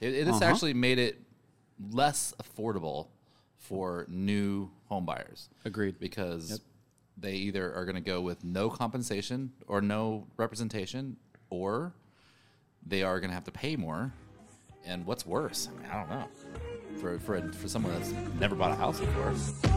It has actually made it less affordable for new home buyers. Agreed. Because they either are going to go with no compensation or no representation, or they are going to have to pay more. And what's worse? I mean, I don't know. For someone that's never bought a house before.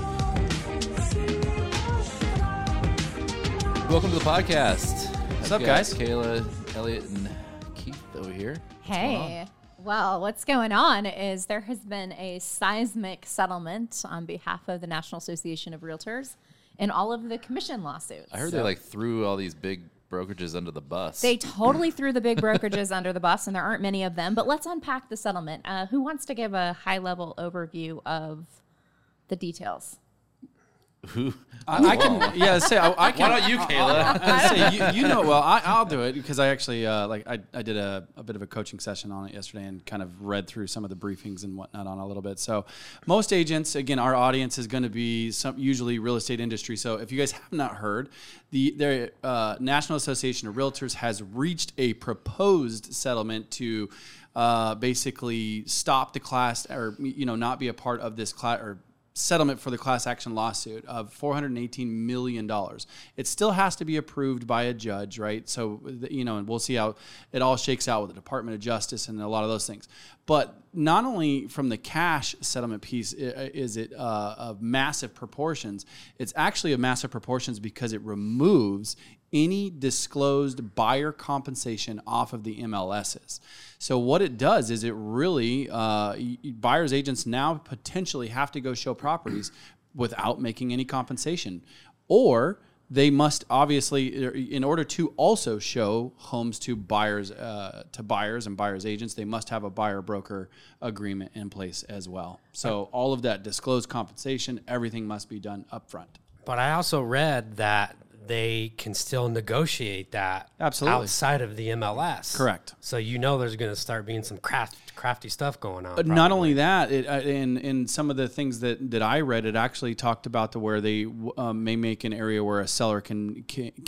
Welcome to the podcast. What's up, guys? Kayla, Elliot, and Keith over here. Hey. Well, what's going on is there has been a seismic settlement on behalf of the National Association of Realtors in all of the commission lawsuits. I heard they threw all these big brokerages under the bus. They totally threw the big brokerages under the bus, and there aren't many of them. But let's unpack the settlement. Who wants to give a high-level overview of the details? Who? I can. Yeah, say I can. Why don't you, Kayla? Say you know well. I'll do it because I actually I did a bit of a coaching session on it yesterday and kind of read through some of the briefings and whatnot on a little bit. So most agents, again, our audience is going to be usually real estate industry. So if you guys have not heard, the National Association of Realtors has reached a proposed settlement to basically stop the class or not be a part of this class or settlement for the class action lawsuit of $418 million. It still has to be approved by a judge, right? So, and we'll see how it all shakes out with the Department of Justice and a lot of those things. But not only from the cash settlement piece is it of massive proportions, it's actually of massive proportions because it removes any disclosed buyer compensation off of the MLSs. So what it does is it really, buyer's agents now potentially have to go show properties without making any compensation. Or they must obviously, in order to also show homes to buyers and buyer's agents, they must have a buyer-broker agreement in place as well. So all of that disclosed compensation, everything must be done up front. But I also read that they can still negotiate that outside of the MLS. Correct. So there's going to start being some crafty stuff going on. Not only that, in some of the things that I read, it actually talked about to where they may make an area where a seller can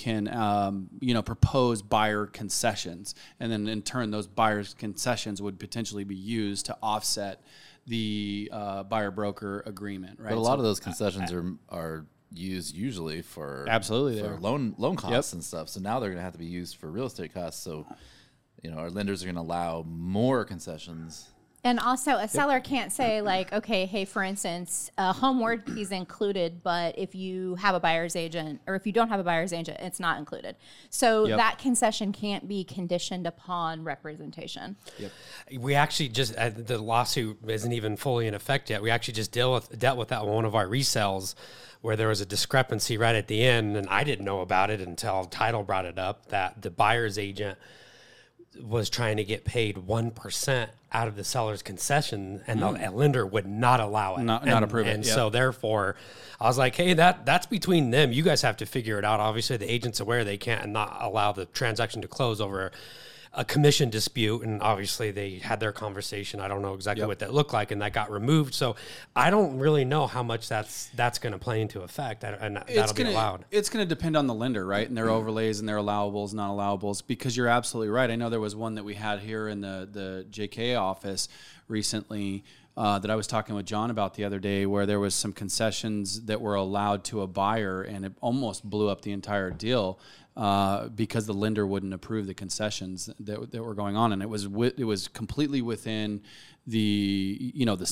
propose buyer concessions, and then in turn those buyers concessions would potentially be used to offset the buyer broker agreement. Right. But a lot of those concessions are used usually for loan costs and stuff. So now they're going to have to be used for real estate costs. So, our lenders are going to allow more concessions. And also, a seller can't say okay, hey, for instance, home warranty is included, but if you have a buyer's agent or if you don't have a buyer's agent, it's not included. So that concession can't be conditioned upon representation. Yep. We actually just the lawsuit isn't even fully in effect yet. We actually just dealt with that one of our resales, where there was a discrepancy right at the end, and I didn't know about it until Title brought it up, that the buyer's agent was trying to get paid 1% out of the seller's concession, and the lender would not allow it. Not approve it. And so therefore, I was like, hey, that's between them. You guys have to figure it out. Obviously, the agent's aware they can't not allow the transaction to close over a commission dispute, and obviously they had their conversation. I don't know exactly what that looked like, and that got removed. So I don't really know how much that's going to play into effect, and that'll be allowed. It's going to depend on the lender, right, and their overlays and their allowables, non-allowables, because you're absolutely right. I know there was one that we had here in the JK office recently that I was talking with John about the other day, where there was some concessions that were allowed to a buyer, and it almost blew up the entire deal. Because the lender wouldn't approve the concessions that were going on, and it was completely within the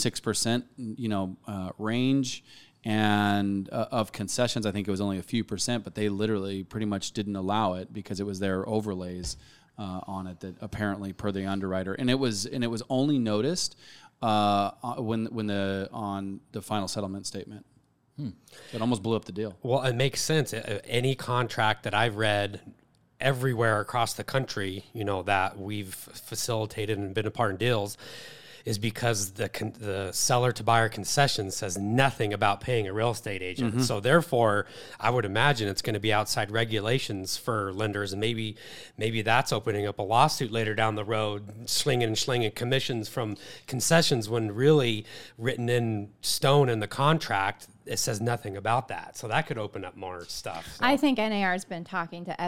6% range and of concessions. I think it was only a few percent, but they literally pretty much didn't allow it because it was their overlays on it that apparently per the underwriter, and it was only noticed on the final settlement statement. It almost blew up the deal. Well, it makes sense. Any contract that I've read everywhere across the country, that we've facilitated and been a part in deals, is because the seller to buyer concession says nothing about paying a real estate agent. Mm-hmm. So therefore, I would imagine it's going to be outside regulations for lenders, and maybe that's opening up a lawsuit later down the road, slinging commissions from concessions, when really written in stone in the contract, it says nothing about that. So that could open up more stuff. So. I think NAR has been talking to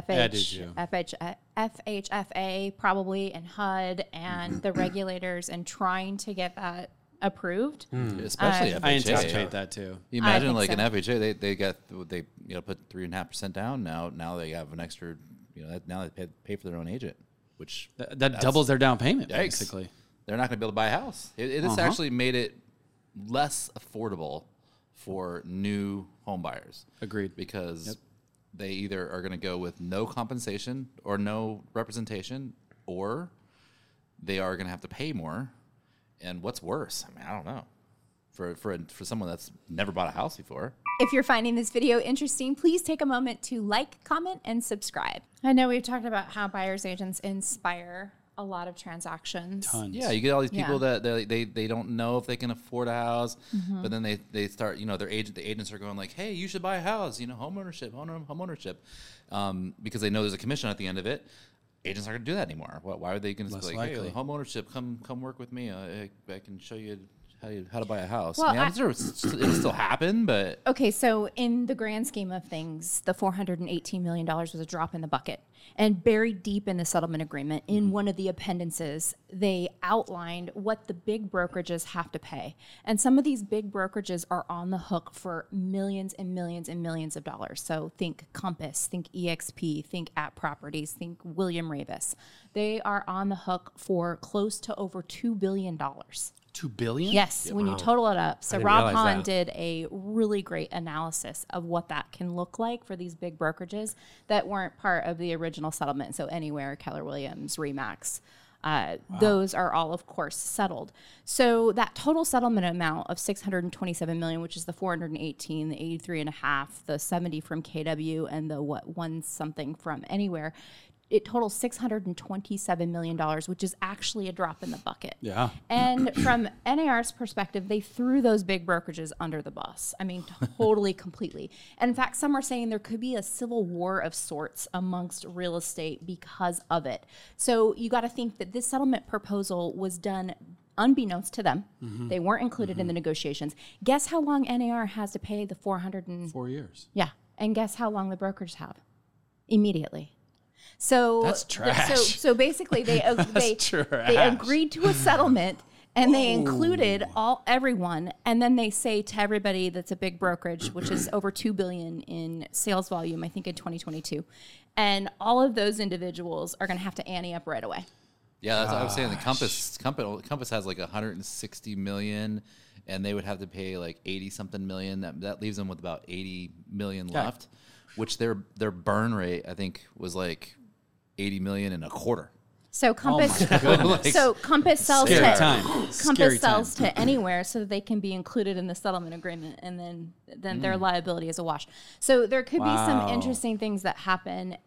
FHFA probably and HUD and the regulators and trying to get that approved. Especially FHA. I anticipate that too. You imagine think like so. an FHA, they put 3.5% down. Now they have an extra, now they pay for their own agent, which That doubles their down payment, Yikes. basically. They're not going to be able to buy a house. It has actually made it less affordable for new home buyers. Agreed. Because they either are going to go with no compensation or no representation, or they are going to have to pay more. And what's worse? I mean, I don't know. For someone that's never bought a house before. If you're finding this video interesting, please take a moment to like, comment, and subscribe. I know we've talked about how buyer's agents inspire a lot of transactions. Tons. Yeah, you get all these people Yeah. that they don't know if they can afford a house, but then they start, the agents are going like, hey, you should buy a house, home ownership, because they know there's a commission at the end of it. Agents aren't going to do that anymore. Why are they going to be like, likely. hey, home ownership, come work with me. I can show you how to buy a house. Well, It'll still happen, but Okay, so in the grand scheme of things, the $418 million was a drop in the bucket. And buried deep in the settlement agreement, in one of the appendices, they outlined what the big brokerages have to pay. And some of these big brokerages are on the hook for millions and millions and millions of dollars. So think Compass, think EXP, think At Properties, think William Ravis. They are on the hook for close to over $2 billion. $2 billion? Yes, when you total it up. So didn't Rob realize Hahn that. did a really great analysis of what that can look like for these big brokerages that weren't part of the original settlement. So Anywhere, Keller Williams, Remax, those are all, of course, settled. So that total settlement amount of $627 million, which is the 418, the 83.5, the 70 from KW, and the one something from Anywhere. It totals $627 million, which is actually a drop in the bucket. Yeah. And from NAR's perspective, they threw those big brokerages under the bus. I mean, totally, completely. And in fact, some are saying there could be a civil war of sorts amongst real estate because of it. So you got to think that this settlement proposal was done unbeknownst to them. They weren't included in the negotiations. Guess how long NAR has to pay the 4 years. Yeah. And guess how long the brokers have? Immediately. So That's trash. So basically, they agreed to a settlement, and they included everyone, and then they say to everybody that's a big brokerage, which is over $2 billion in sales volume, I think in 2022, and all of those individuals are going to have to ante up right away. yeah, that's what I was saying. The Compass has like 160 million, and they would have to pay like 80 something million. That leaves them with about 80 million left, which their burn rate I think was like 80 million in a quarter. So Compass, goodness. so Compass sells Scary to time. Compass Scary sells time. to Anywhere so that they can be included in the settlement agreement, and then their liability is a wash. So there could be some Wow. interesting things that happen,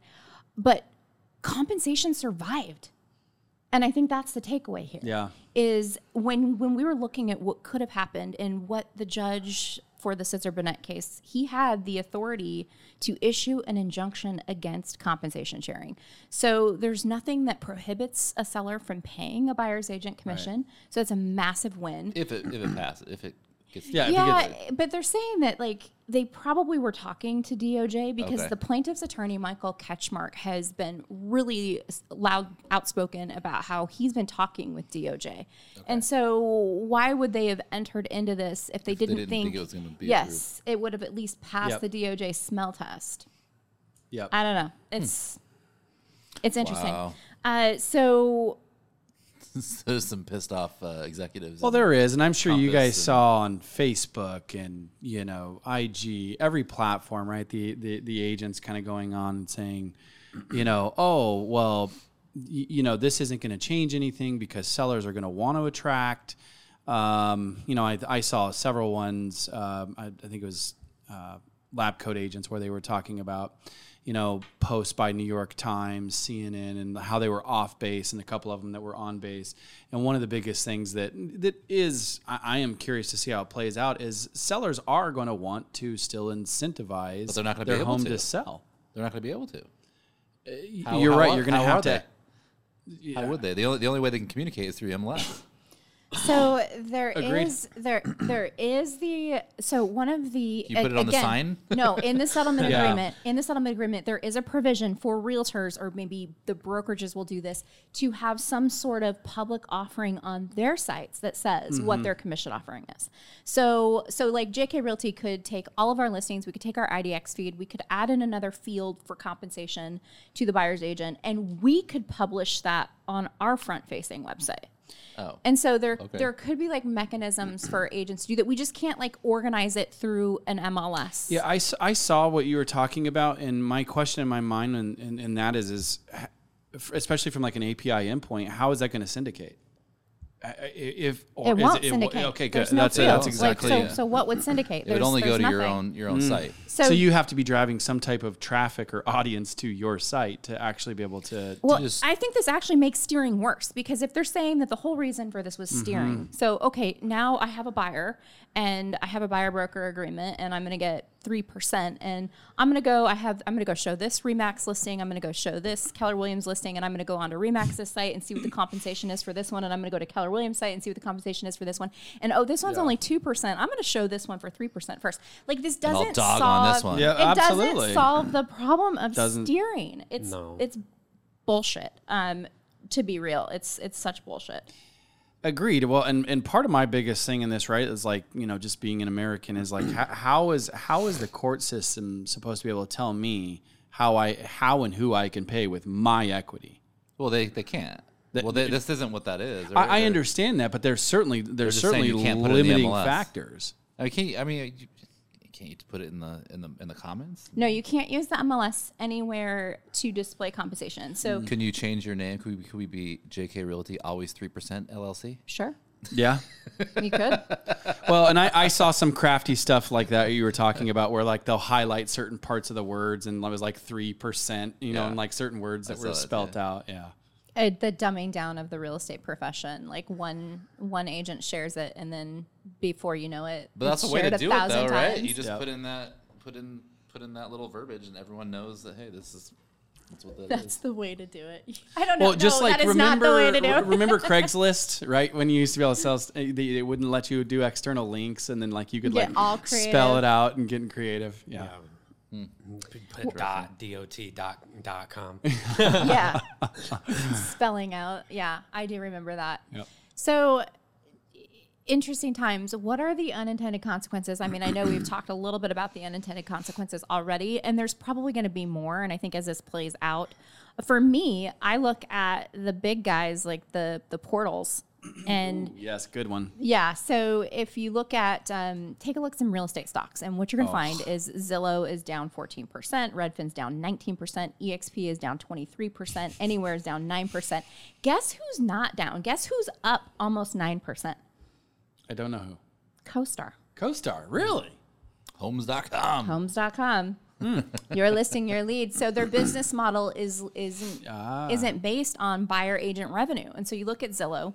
but compensation survived, and I think that's the takeaway here. Yeah. Is when we were looking at what could have happened and what the judge for the Sitzer Burnett case, he had the authority to issue an injunction against compensation sharing. So there's nothing that prohibits a seller from paying a buyer's agent commission. So it's a massive win. If it passes, if it gets Yeah. Yeah, but they're saying that they probably were talking to DOJ because Okay. the plaintiff's attorney, Michael Ketchmark, has been really loud, outspoken about how he's been talking with DOJ. And so why would they have entered into this if they didn't think it was going to be yes, it would have at least passed Yep. the DOJ smell test? Yep. I don't know. It's interesting. Wow. So There's some pissed off executives. Well, there is, and I'm sure you Compass guys and- saw on Facebook and IG, every platform, right? The agents kind of going on and saying, oh well, this isn't going to change anything because sellers are going to want to attract. I saw several ones. I think it was lab coat agents where they were talking about, posts by New York Times, CNN, and how they were off base, and a couple of them that were on base. And one of the biggest things that is, I am curious to see how it plays out, is sellers are going to want to still incentivize But they're not gonna be their able home to. to sell. They're not going to be able to. You're right. You're going to have to. How would they? The only way they can communicate is through MLS. So there Agreed. is one of the You put it on the sign? No, in the settlement Yeah. agreement. In the settlement agreement, there is a provision for realtors, or maybe the brokerages will do this, to have some sort of public offering on their sites that says what their commission offering is. So like JK Realty could take all of our listings, we could take our IDX feed, we could add in another field for compensation to the buyer's agent, and we could publish that on our front-facing website. Oh. And so there could be like mechanisms for agents to do that. We just can't like organize it through an MLS. Yeah, I saw what you were talking about, and my question in my mind, and that is especially from like an API endpoint, how is that going to syndicate? It won't syndicate. Okay, good. There's no That's field. exactly like, it. so what would syndicate? It would only go There's to nothing. your own site. So you have to be driving some type of traffic or audience to your site to actually be able to. Well, just- I think this actually makes steering worse, because if they're saying that the whole reason for this was steering, so okay, now I have a buyer and I have a buyer broker agreement, and I'm going to get 3%, and I'm going to go show this Remax listing, I'm going to go show this Keller Williams listing, and I'm going to go on to Remax's site and see what the compensation is for this one, and I'm going to go to Keller Williams site and see what the compensation is for this one, and this one's only 2%. I'm going to show this one for 3% first. Like, this I'll doesn't dog solve on this one. Yeah, it absolutely. doesn't solve the problem of Doesn't- steering. It's bullshit. To be real, it's such bullshit. Agreed. Well, and part of my biggest thing in this, right, is like, just being an American, is like how is the court system supposed to be able to tell me how and who I can pay with my equity? Well, they can't. This isn't what that is. I understand that, but there's certainly just saying you can't put it in the limiting MLS. factors. Can't you put it in the comments? No, you can't use the MLS anywhere to display compensation. So Can you change your name? Could we be JK Realty Always 3% LLC? sure, Yeah. you could. Well, and I saw some crafty stuff like that you were talking about, where like they'll highlight certain parts of the words, and it was like 3%, Yeah. and like certain words that I were saw that, spelt too. out. Yeah. The dumbing down of the real estate profession. Like one agent shares it, and then before you know it, But that's it's a way to shared do it, though, 1,000 right? times. You just Yep. put in that little verbiage, and everyone knows that, hey, that's what that That's is. the way to do it. I don't know. Well, just no, like that is not the way to do it. remember Craigslist, right? When you used to be able to sell, they wouldn't let you do external links, and then like you could Get like all spell creative. it out and getting creative. Yeah. Put .dot.com. Yeah. Spelling out. Yeah, I do remember that. Yep. So interesting times. What are the unintended consequences? I mean, I know we've talked a little bit about the unintended consequences already, and there's probably going to be more. And I think as this plays out, for me, I look at the big guys like the portals. And Yes, good one. yeah, so if you look at, take a look at some real estate stocks, and what you're going to find is Zillow is down 14%, Redfin's down 19%, EXP is down 23%, Anywhere is down 9%. Guess who's not down? Guess who's up almost 9%? I don't know who. CoStar. CoStar, really? Homes.com. Homes.com. You're listing your lead. So their business model isn't based on buyer agent revenue. And so you look at Zillow,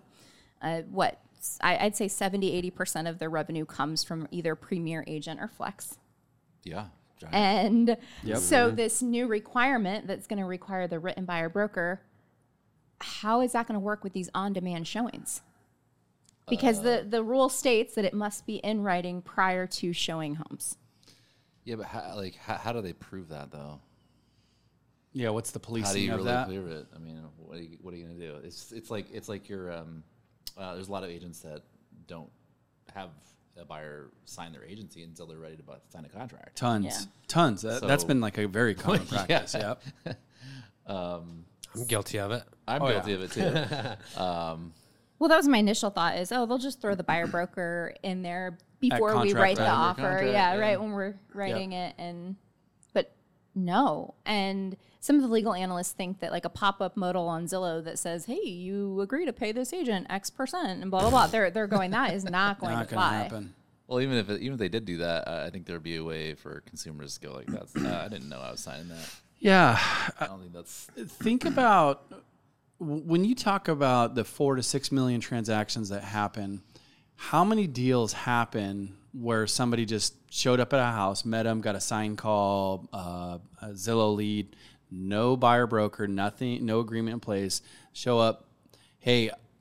I'd say 70-80% of their revenue comes from either Premier Agent or Flex. Yeah. Giant. And Yep. so this new requirement that's going to require the written buyer broker, how is that going to work with these on-demand showings? Because the rule states that it must be in writing prior to showing homes. Yeah, but how do they prove that, though? Yeah, what's the How do policing you of really that? prove it? I mean, what are you gonna do? It's like your there's a lot of agents that don't have a buyer sign their agency until they're ready to sign a contract. Tons. That's So- been like a very common Yeah. practice. Yep. I'm guilty of it. I'm guilty of it too. Well, that was my initial thought is, they'll just throw the buyer broker in there before we contract write the value. offer. Contract, Yeah, yeah. right, when we're writing it. But no. And some of the legal analysts think that like a pop-up modal on Zillow that says, hey, you agree to pay this agent X% and blah, blah, blah. They're going, that is not going Not to going to fly. happen. Well, even if they did do that, I think there'd be a way for consumers to go like, "That's I didn't know I was signing that." Yeah. I don't think that's. Think about when you talk about the 4 to 6 million transactions that happen, how many deals happen where somebody just showed up at a house, met them, got a sign call, a Zillow lead, no buyer broker, nothing, no agreement in place, show up, hey, I got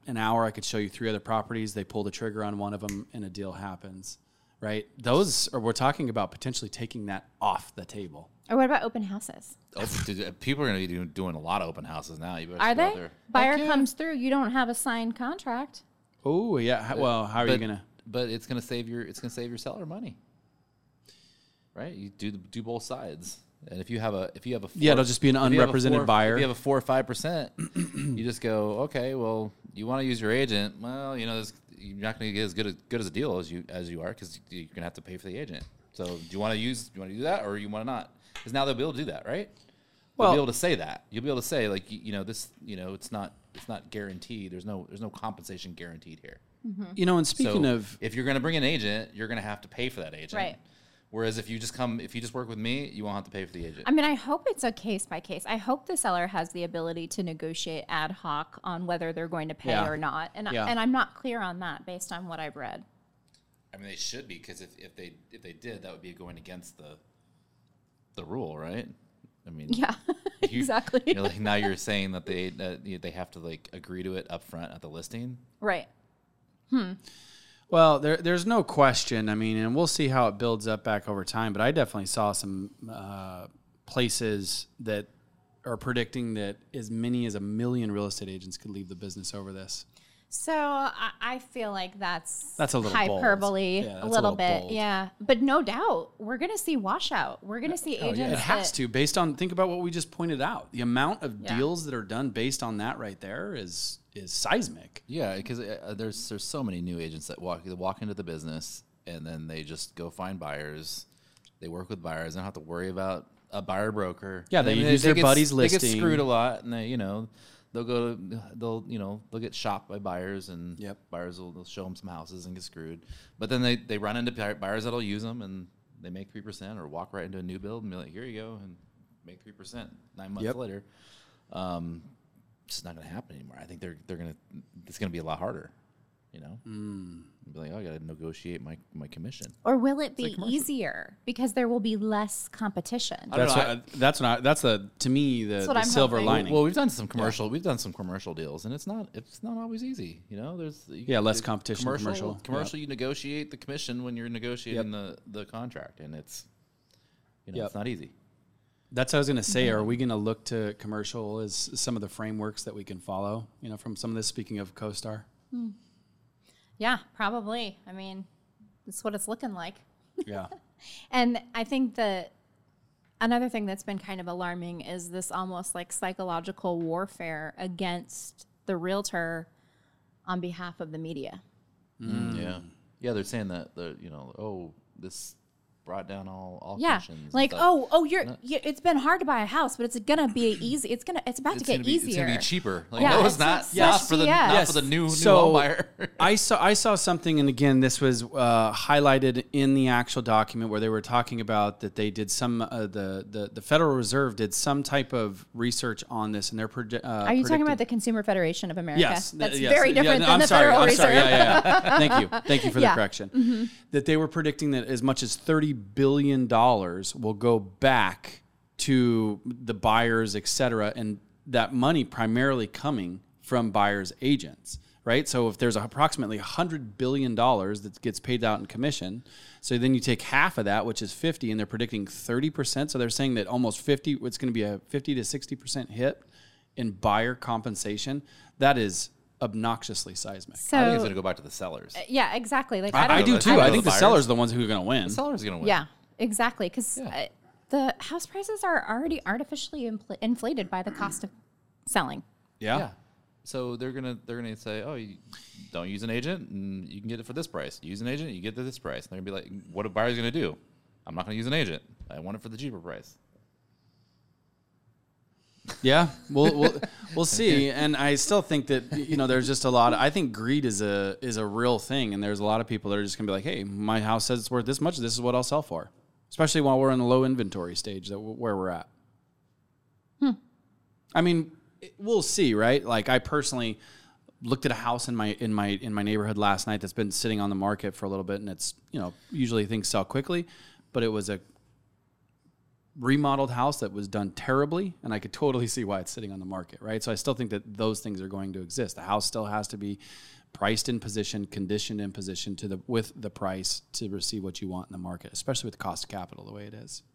an hour, I could show you 3 other properties. They pull the trigger on one of them, and a deal happens. Right? We're talking about potentially taking that off the table. Or what about open houses? People are going to be doing a lot of open houses now. You better Are go out they? there. Buyer comes through. You don't have a signed contract. Oh yeah. Well, how are you gonna? But it's going to save your seller money, right? You do both sides. And if you have a it'll just be an unrepresented buyer. If you have a 4 or 5%, you just go, okay, well, you want to use your agent. Well, you're not going to get as good as a deal as you are, because you're going to have to pay for the agent. So do you want to do that, or you want to not? Because now they'll be able to do that, right? You'll be able to say that. You'll be able to say, like, this, it's not guaranteed. There's no compensation guaranteed here. Mm-hmm. And speaking of, if you're going to bring an agent, you're going to have to pay for that agent. Right. Whereas if you just work with me, you won't have to pay for the agent. I mean, I hope it's a case by case. I hope the seller has the ability to negotiate ad hoc on whether they're going to pay or not. And I'm not clear on that based on what I've read. I mean, they should be, because if they did, that would be going against the rule, right? I mean, yeah, exactly. Now you're saying that they have to like agree to it up front at the listing, right? Well, there's no question. I mean, and we'll see how it builds up back over time. But I definitely saw some places that are predicting that as many as 1 million real estate agents could leave the business over this. So I feel like that's a little hyperbole, bold. Yeah, a little bit, bold. yeah. But no doubt, we're going to see washout. We're going to see agents. It has to, based on, think about what we just pointed out. The amount of deals that are done based on that right there is seismic. Yeah, because there's so many new agents that walk into the business and then they just go find buyers. They work with buyers. They don't have to worry about a buyer broker. Yeah, they use their buddy's listing. They get screwed a lot, and they'll get shopped by buyers, and buyers they'll show them some houses and get screwed. But then they run into buyers that'll use them, and they make 3%, or walk right into a new build and be like, here you go, and make 3% 9 months later. It's just not going to happen anymore. I think it's going to be a lot harder. Be like, I got to negotiate my commission. Or will it be easier because there will be less competition? That's to me the silver lining. Well, we've done some commercial deals, and it's not always easy. There's less competition. Commercial, you negotiate the commission when you're negotiating the contract, and it's it's not easy. That's what I was going to say. Are we going to look to commercial as some of the frameworks that we can follow? From some of this. Speaking of CoStar. Yeah, probably. I mean, that's what it's looking like. Yeah. And I think that another thing that's been kind of alarming is this almost like psychological warfare against the realtor on behalf of the media. Yeah. Yeah, they're saying that this brought down all yeah, commissions. Like it's been hard to buy a house, but it's gonna be easy. It's about to get easier. It's gonna be cheaper. Like, yeah, no, it's not. Not for the new home buyer. I saw something, and again, this was highlighted in the actual document where they were talking about that they did some the Federal Reserve did some type of research on this, and they're Are you talking about the Consumer Federation of America? Yes, that's very different than the Federal Reserve. Yeah. Thank you for the correction. Mm-hmm. That they were predicting that as much as $30 billion will go back to the buyers, et cetera, and that money primarily coming from buyers' agents, right? So if there's approximately $100 billion that gets paid out in commission, so then you take half of that, which is 50, and they're predicting 30%. So they're saying that almost 50, it's going to be a 50 to 60% hit in buyer compensation. That is obnoxiously seismic. So, I think it's going to go back to the sellers. Yeah, exactly. Like I do too. I think the sellers are the ones who are going to win. The sellers are going to win. Yeah, exactly. Because the house prices are already artificially inflated by the cost of selling. Yeah. So they're gonna say, oh, you don't use an agent, and you can get it for this price. Use an agent, you get it at this price. And they're gonna be like, what are buyers gonna do? I'm not gonna use an agent. I want it for the cheaper price. Yeah, we'll see, and I still think that there's just a lot. I think greed is a real thing, and there's a lot of people that are just gonna be like, hey, my house says it's worth this much. This is what I'll sell for, especially while we're in the low inventory stage where we're at. I mean, we'll see, right? Like I personally looked at a house in my neighborhood last night that's been sitting on the market for a little bit, and it's usually things sell quickly, but it was a remodeled house that was done terribly, and I could totally see why it's sitting on the market, right? So I still think that those things are going to exist. The house still has to be priced in position, conditioned in position with the price to receive what you want in the market, especially with the cost of capital the way it is.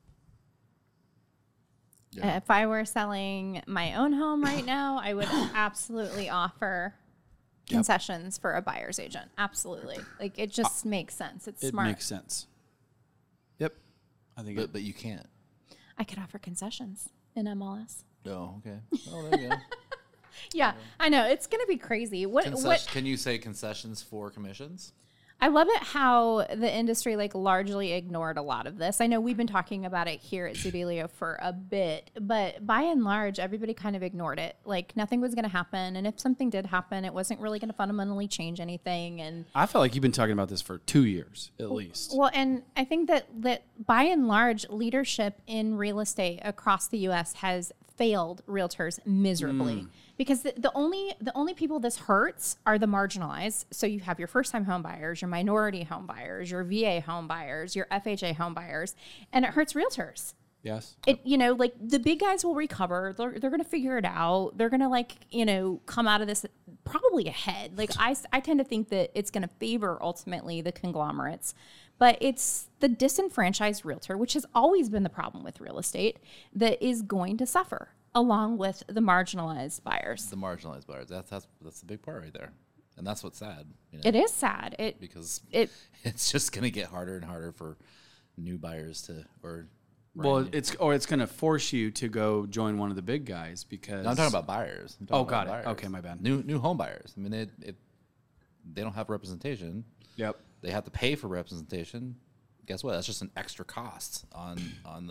Yeah. If I were selling my own home right now, I would absolutely offer concessions for a buyer's agent. Absolutely. Like, it just makes sense. It's smart. It makes sense. Yep. I think but you can't. I could offer concessions in MLS. Oh, okay. Oh, there you go. Yeah, I know. It's going to be crazy. What can you say concessions for commissions? I love it how the industry largely ignored a lot of this. I know we've been talking about it here at Zebelio for a bit, but by and large, everybody kind of ignored it. Like, nothing was going to happen, and if something did happen, it wasn't really going to fundamentally change anything. And I felt like you've been talking about this for 2 years at least. Well, and I think that by and large, leadership in real estate across the U.S. has failed realtors miserably. Because the only people this hurts are the marginalized. So you have your first-time home buyers, your minority home buyers, your VA home buyers, your FHA home buyers, and it hurts realtors. Yes. The big guys will recover. They're going to figure it out. They're going to come out of this probably ahead. I tend to think that it's going to favor ultimately the conglomerates, but it's the disenfranchised realtor, which has always been the problem with real estate, that is going to suffer, along with the marginalized buyers. The marginalized buyers. That's the big part right there. And that's what's sad. It is sad. Because it's just going to get harder and harder for new buyers to it's going to force you to go join one of the big guys because I'm talking about buyers. Got it. Okay, my bad. New home buyers. I mean, they don't have representation. Yep. They have to pay for representation. Guess what? That's just an extra cost on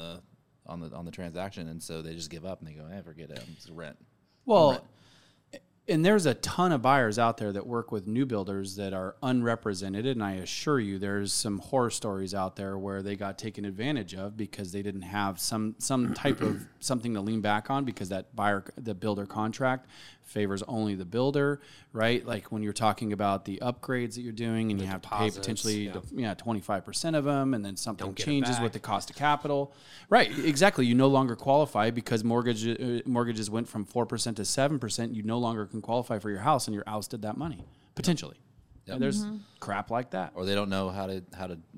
the transaction, and so they just give up and they go, forget it. It's rent. Well, and there's a ton of buyers out there that work with new builders that are unrepresented, and I assure you there's some horror stories out there where they got taken advantage of because they didn't have some type of something to lean back on because the builder contract favors only the builder, right? Like when you're talking about the upgrades that you're doing and you have to pay potentially 25% of them, and then something changes with the cost of capital. Right, exactly. You no longer qualify because mortgages went from 4% to 7%. You no longer can qualify for your house, and you're ousted that money potentially. Yep. There's crap like that, or they don't know how to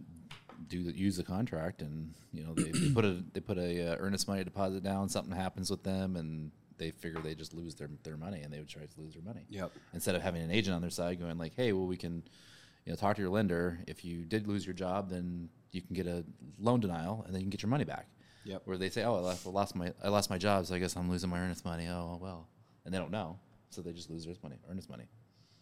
use the contract, and they put a earnest money deposit down. Something happens with them, and they figure they just lose their money, and they would try to lose their money. Yep. Instead of having an agent on their side going like, hey, well, we can talk to your lender. If you did lose your job, then you can get a loan denial, and then you can get your money back. Yep. Where they say, oh, I lost my job, so I guess I'm losing my earnest money. Oh, well. And they don't know, so they just lose their earnest money.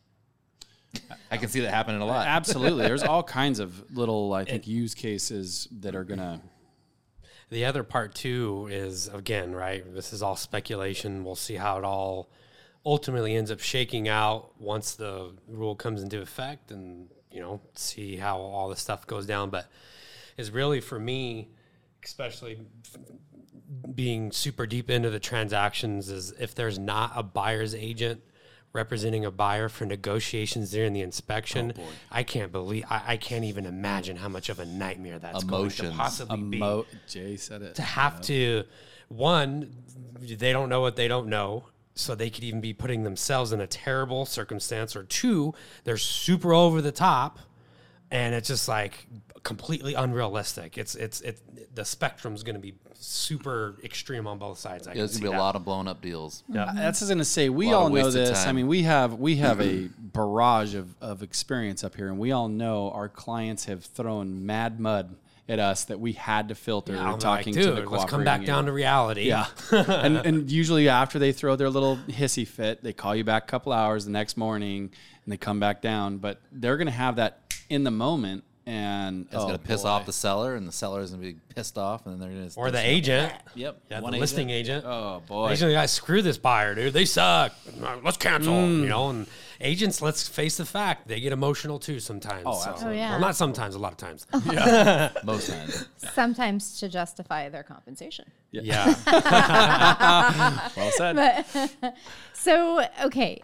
I can see that happening a lot. Absolutely. There's all kinds of little, I think, use cases that are going to... The other part, too, is, again, right, this is all speculation. We'll see how it all ultimately ends up shaking out once the rule comes into effect and, see how all this stuff goes down. But it's really, for me, especially being super deep into the transactions, is if there's not a buyer's agent representing a buyer for negotiations during the inspection, I can't even imagine how much of a nightmare that's going to possibly be. Jay said it. To have to, one, they don't know what they don't know, so they could even be putting themselves in a terrible circumstance, or two, they're super over the top, and it's just completely unrealistic. It's the spectrum's going to be super extreme on both sides. There's going to be a lot of blown up deals. Yeah, that's what I was going to say. We all know this. I mean, we have a barrage of experience up here, and we all know our clients have thrown mad mud at us that we had to filter. Talking to the cooperating. Let's come back down to reality. Yeah, and usually after they throw their little hissy fit, they call you back a couple hours the next morning, and they come back down. But they're going to have that in the moment. And it's going to piss off the seller, and the seller is going to be pissed off, and then they're going to... Or the agent. Yep. Yeah, the listing agent. Oh, boy. Agent guys, screw this buyer, dude. They suck. Let's cancel. And agents, let's face the fact, they get emotional too sometimes. Oh, absolutely. Yeah. Well, not sometimes, a lot of times. Yeah. Most times. Sometimes to justify their compensation. Yeah. Well said. So, okay,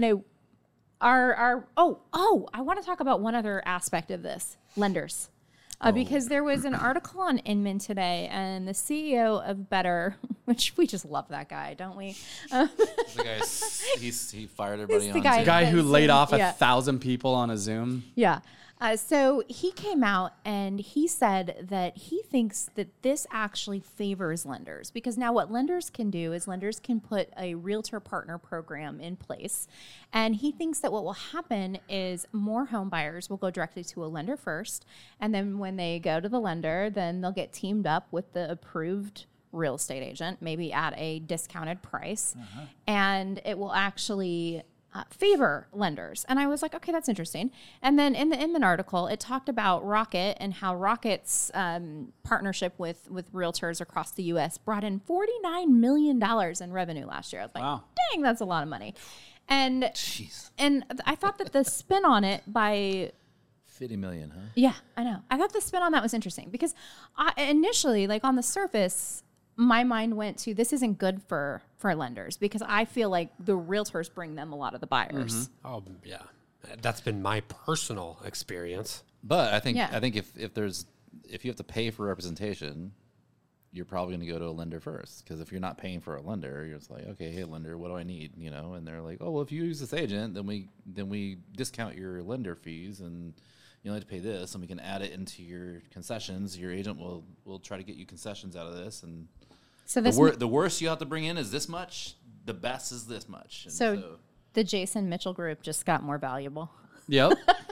I want to talk about one other aspect of this: lenders. Because there was an article on Inman today, and the CEO of Better, which we just love that guy, don't we? The guy, he fired everybody on the guy The guy who laid off Yeah. 1,000 people on a Zoom. Yeah. So he came out and he said that he thinks that this actually favors lenders, because now what lenders can do is lenders can put a realtor partner program in place. And he thinks that what will happen is more home buyers will go directly to a lender first. And then when they go to the lender, then they'll get teamed up with the approved real estate agent, maybe at a discounted price. And it will actually favor lenders. And I was like, okay, that's interesting. And then in the Inman article, it talked about Rocket and how Rocket's partnership with realtors across the U.S. brought in $49 million in revenue last year. I was like, Wow. dang, that's a lot of money. And Jeez. and I thought that the spin on it by 50 million, huh? yeah, I know. I thought the spin on that was interesting because initially, like on the surface, my mind went to this isn't good for lenders because I feel like the realtors bring them a lot of the buyers. Oh, yeah. That's been my personal experience. But I think Yeah. if you have to pay for representation, you're probably going to go to a lender first, because if you're not paying for a lender, you're just like, okay, hey lender, what do I need? You know, and they're like, oh well, if you use this agent, then we discount your lender fees and you only have to pay this, and we can add it into your concessions. Your agent will try to get you concessions out of this, and So this the worst you have to bring in is this much. The best is this much. And so the Jason Mitchell group just got more valuable Yep.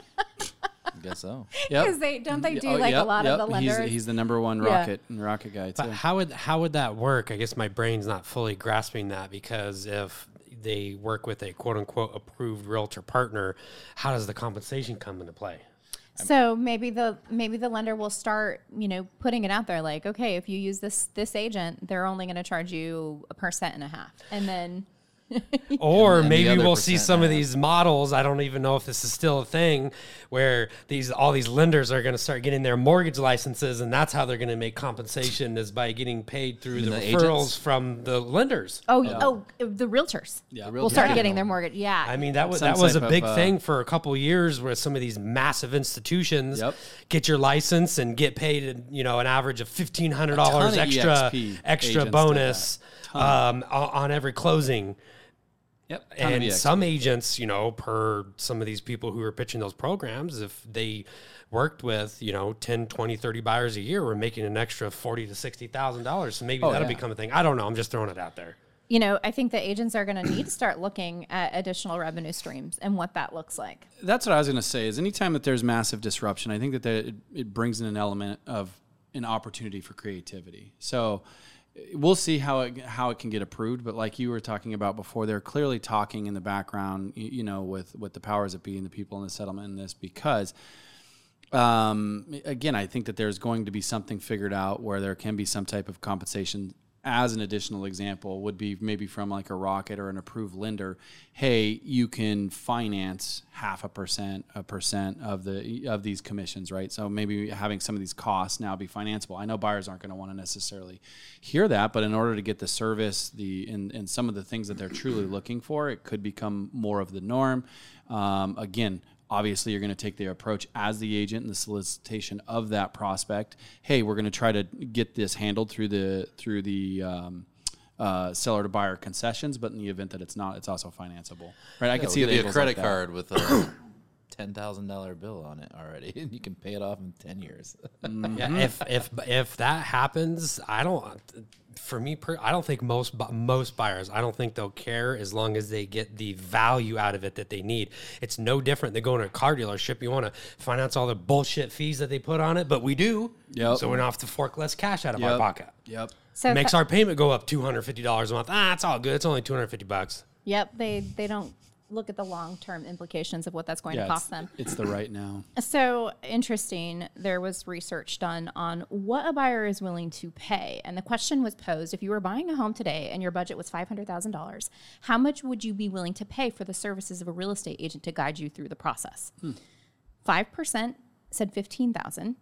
I guess so. because they do a lot of the lenders. He's the number one Yeah. rocket guy too. But how would that work? I guess my brain's not fully grasping that, because if they work with a quote unquote approved realtor partner, how does the compensation come into play? So maybe the lender will start, putting it out there like, okay, if you use this agent, they're only going to charge you 1.5%, and then Or And the maybe other we'll see percent some of half. these models. I don't even know if this is still a thing, where all these lenders are going to start getting their mortgage licenses, and that's how they're going to make compensation, is by getting paid through the the referrals agents? from the lenders. the realtors Yeah. will start Yeah. getting their mortgage. Yeah. I mean, that Some was a type big of, thing for a couple of years, where some of these massive institutions Yep. get your license and get paid, an average of $1,500 ton of extra EXP agents bonus did that. on every closing. Yep. Ton of And EXP. some agents, per some of these people who are pitching those programs, if they worked with, 10, 20, 30 buyers a year, we're making an extra $40,000 to $60,000. So maybe that'll yeah. become a thing. I don't know. I'm just throwing it out there. I think the agents are going to need to start looking at additional revenue streams and what that looks like. That's what I was going to say. Is anytime that there's massive disruption, I think that it brings in an element of an opportunity for creativity. So we'll see how it can get approved. But like you were talking about before, they're clearly talking in the background, with the powers that be and the people in the settlement in this, because again, I think that there's going to be something figured out where there can be some type of compensation. As an additional example would be maybe from like a Rocket or an approved lender. Hey, you can finance 0.5%, 1% of these commissions, right? So maybe having some of these costs now be financeable. I know buyers aren't going to want to necessarily hear that, but in order to get the service, and some of the things that they're truly looking for, it could become more of the norm. Again, obviously, you're going to take the approach as the agent in the solicitation of that prospect. Hey, we're going to try to get this handled through the seller to buyer concessions, but in the event that it's not, it's also financeable. Right? I can see It'll the give you a credit card with a $10,000 bill on it already, and you can pay it off in 10 years. Yeah, if that happens, I don't think most buyers, I don't think they'll care as long as they get the value out of it that they need. It's no different than going to a car dealership. You want to finance all the bullshit fees that they put on it, but we do. Yep. So we don't have to fork less cash out of our pocket. Yep. So Makes our payment go up $250 a month. It's all good. It's only $250. Yep, they don't look at the long-term implications of what that's going to cost them. It's the right now. So interesting. There was research done on what a buyer is willing to pay. And the question was posed, if you were buying a home today and your budget was $500,000, how much would you be willing to pay for the services of a real estate agent to guide you through the process? 5% said $15,000.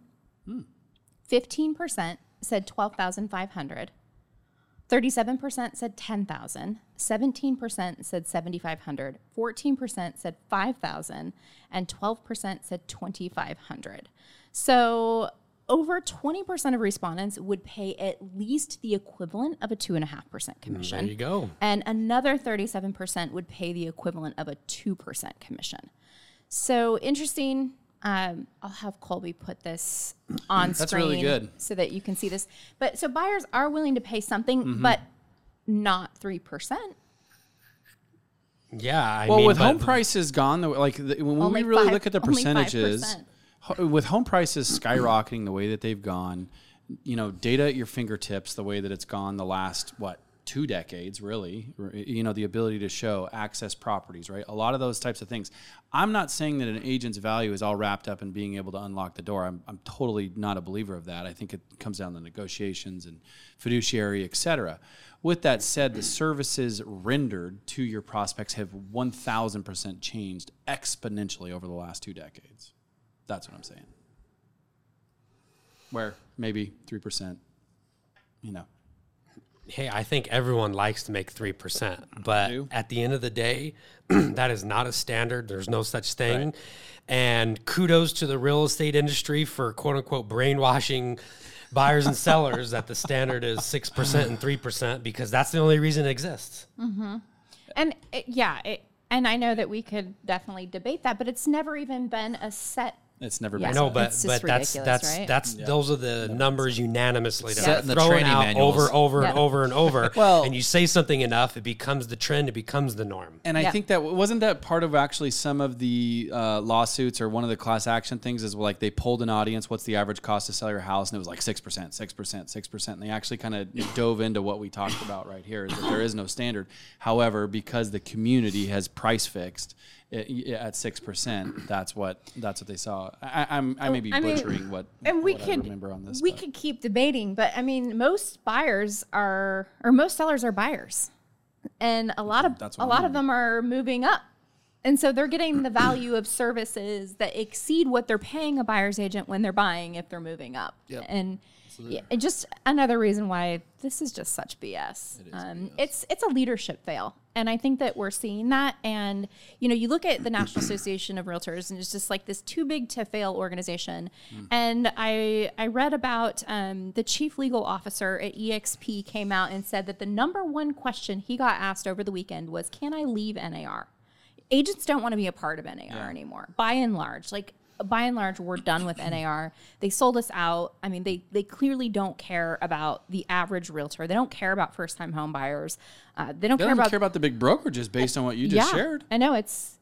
15% said $12,500. 37% said $10,000, 17% said $7,500, 14% said $5,000, and 12% said $2,500. So over 20% of respondents would pay at least the equivalent of a 2.5% commission. There you go. And another 37% would pay the equivalent of a 2% commission. So interesting. I'll have Colby put this on That's screen really good. so that you can see this. But so buyers are willing to pay something, but not 3%. Yeah, I Well, mean, with but home prices gone, when Only we really five- look at the only percentages, 5%. with home prices skyrocketing the way that they've gone, data at your fingertips, the way that it's gone the last, 2 decades, really, the ability to show access properties, right? A lot of those types of things. I'm not saying that an agent's value is all wrapped up in being able to unlock the door. I'm totally not a believer of that. I think it comes down to negotiations and fiduciary, et cetera. With that said, the services rendered to your prospects have 1,000% changed exponentially over the last 2 decades. That's what I'm saying. Where maybe 3%, hey, I think everyone likes to make 3%, but do. at the end of the day, that is not a standard. There's no such thing. Right. And kudos to the real estate industry for quote unquote brainwashing buyers and sellers that the standard is 6% and 3% because that's the only reason it exists. Mm-hmm. And and I know that we could definitely debate that, but it's never even been a set. It's never Yeah. been. No, said. but It's just that's ridiculous, right? those are the numbers unanimously that Set are in the thrown training out manuals. over Yeah. and over and over. Well- and you say something enough, it becomes the trend, it becomes the norm. And I Yeah. think that wasn't that part of actually some of the lawsuits or one of the class action things is like they polled an audience, what's the average cost to sell your house? And it was like 6%, 6%, 6%. And they actually kind of dove into what we talked about right here, is that there is no standard. However, because the community has price fixed at 6%, that's what they saw. I may be butchering what I remember on this. We but- could keep debating, but I mean, most sellers are buyers, and a lot That's of what I'm them are moving up, and so they're getting the value of services that exceed what they're paying a buyer's agent when they're buying if they're moving up. Yep. And and just another reason why this is just such BS. It's a leadership fail. And I think that we're seeing that. And, you look at the National Association of Realtors and it's just like this too big to fail organization. And I read about the chief legal officer at EXP came out and said that the number one question he got asked over the weekend was, can I leave NAR? Agents don't want to be a part of NAR anymore, by and large. By and large, we're done with NAR. They sold us out. I mean, they clearly don't care about the average realtor. They don't care about first-time home buyers. They don't care about the big brokerages based on what you just shared. I know it's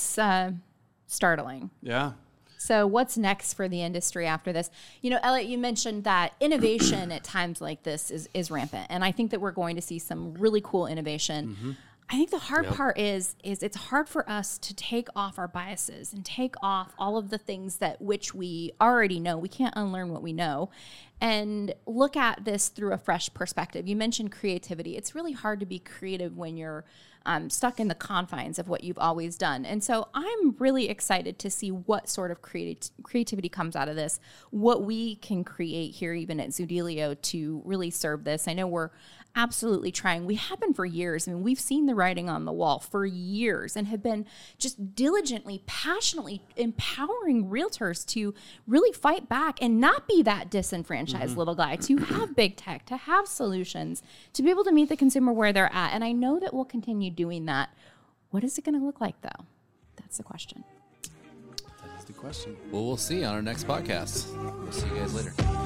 startling. Yeah. So what's next for the industry after this? Elliot, you mentioned that innovation at times like this is rampant, and I think that we're going to see some really cool innovation. Mm-hmm. I think the hard part is it's hard for us to take off our biases and take off all of the things that which we already know. We can't unlearn what we know and look at this through a fresh perspective. You mentioned creativity. It's really hard to be creative when you're stuck in the confines of what you've always done. And so I'm really excited to see what sort of creativity comes out of this, what we can create here even at Zoodealio to really serve this. I know we're absolutely trying. We have been for years. I mean, we've seen the writing on the wall for years and have been just diligently, passionately empowering realtors to really fight back and not be that disenfranchised little guy, to have big tech, to have solutions, to be able to meet the consumer where they're at. And I know that we'll continue doing that. What is it going to look like, though? That's the question. That is the question. Well, we'll see on our next podcast. We'll see you guys later.